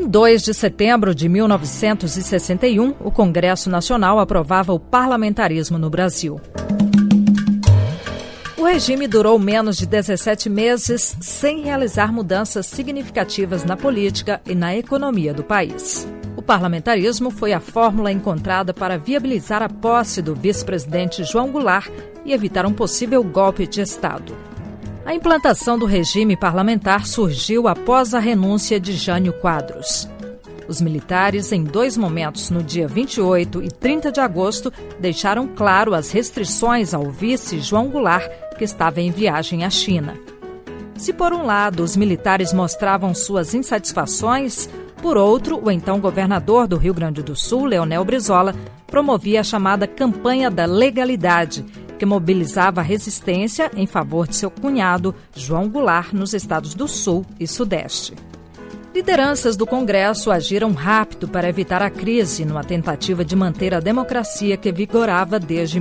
Em 2 de setembro de 1961, o Congresso Nacional aprovava o parlamentarismo no Brasil. O regime durou menos de 17 meses sem realizar mudanças significativas na política e na economia do país. O parlamentarismo foi a fórmula encontrada para viabilizar a posse do vice-presidente João Goulart e evitar um possível golpe de Estado. A implantação do regime parlamentar surgiu após a renúncia de Jânio Quadros. Os militares, em 2 momentos, no dia 28 e 30 de agosto, deixaram claro as restrições ao vice João Goulart, que estava em viagem à China. Se, por um lado, os militares mostravam suas insatisfações, por outro, o então governador do Rio Grande do Sul, Leonel Brizola, promovia a chamada Campanha da Legalidade, que mobilizava a resistência em favor de seu cunhado, João Goulart, nos estados do Sul e Sudeste. Lideranças do Congresso agiram rápido para evitar a crise numa tentativa de manter a democracia que vigorava desde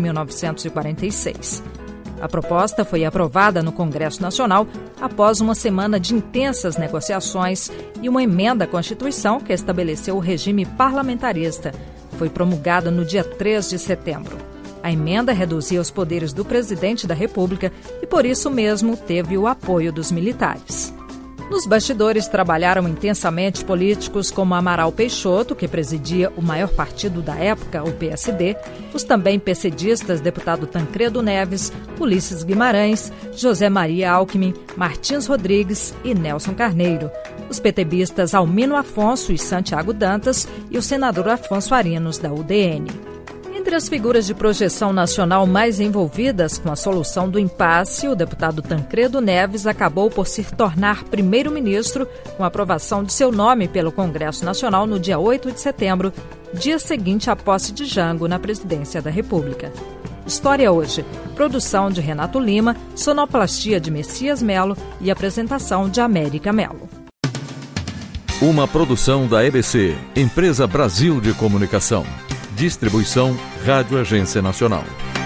1946. A proposta foi aprovada no Congresso Nacional após uma semana de intensas negociações e uma emenda à Constituição que estabeleceu o regime parlamentarista. Foi promulgada no dia 3 de setembro. A emenda reduzia os poderes do presidente da República e, por isso mesmo, teve o apoio dos militares. Nos bastidores trabalharam intensamente políticos como Amaral Peixoto, que presidia o maior partido da época, o PSD, os também PCdistas deputado Tancredo Neves, Ulisses Guimarães, José Maria Alckmin, Martins Rodrigues e Nelson Carneiro, os PTBistas Almino Afonso e Santiago Dantas e o senador Afonso Arinos, da UDN. Entre as figuras de projeção nacional mais envolvidas com a solução do impasse, o deputado Tancredo Neves acabou por se tornar primeiro-ministro com a aprovação de seu nome pelo Congresso Nacional no dia 8 de setembro, dia seguinte à posse de Jango na presidência da República. História hoje. Produção de Renato Lima, sonoplastia de Messias Melo e apresentação de América Melo. Uma produção da EBC, Empresa Brasil de Comunicação. Distribuição Rádio Agência Nacional.